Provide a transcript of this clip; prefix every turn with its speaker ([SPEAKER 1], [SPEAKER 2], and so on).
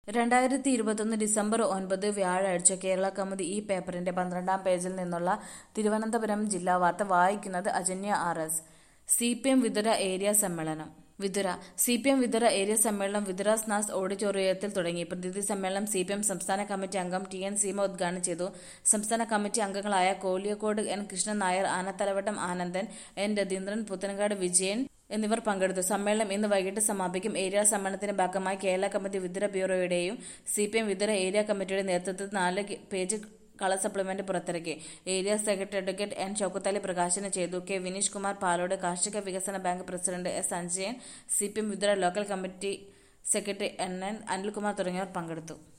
[SPEAKER 1] 2021 December 9 വ്യാഴാഴ്ച കേരള കൗമുദി ഈ പേപ്പറിന്റെ 12-ാം പേജിൽ നിന്നുള്ള തിരുവനന്തപുരം ജില്ലാ വാർത്ത വായിക്കുന്നത് Ajanya RS. CPM Vithura area സമ്മേളനം. വിതുര സിപിഎം വിതുര ഏരിയ സമ്മേളനം വിതുര സ്നാസ് ഓഡിറ്റോറിയത്തിൽ തുടങ്ങി. പ്രതിനിധി സമ്മേളനം സിപിഎം സംസ്ഥാന കമ്മിറ്റി അംഗം ടി.എൻ. സീമ ഉദ്ഘാടനം ചെയ്തു. സംസ്ഥാന കമ്മിറ്റി അംഗങ്ങളായ കോലിയക്കോട് എൻ. കൃഷ്ണൻ നായർ, ആനത്തലവട്ടം ആനന്ദൻ, എൻ. രതീന്ദ്രൻ, പുത്തൻകാട് വിജയൻ എന്നിവർ പങ്കെടുത്തു. സമ്മേളനം ഇന്ന് വൈകിട്ട് സമാപിക്കും. ഏരിയ സമ്മേളനത്തിന്റെ ഭാഗമായി കേരള കമ്മിറ്റി വിതുര ബ്യൂറോയുടെയും സിപിഎം വിതുര ഏരിയ കമ്മിറ്റിയുടെ നേതൃത്വത്തിൽ 4 പേജ് കളർ സപ്ലിമെന്റ് പുറത്തിറക്കി. Area secretary advocate N. Shoukath Ali പ്രകാശനം ചെയ്തു. കെ. വിനീഷ് കുമാർ പാലോട്, കാർഷിക വികസന bank president S. Sanjayan, CPM Vithura local committee secretary N. Anilkumar തുടങ്ങിയവർ പങ്കെടുത്തു.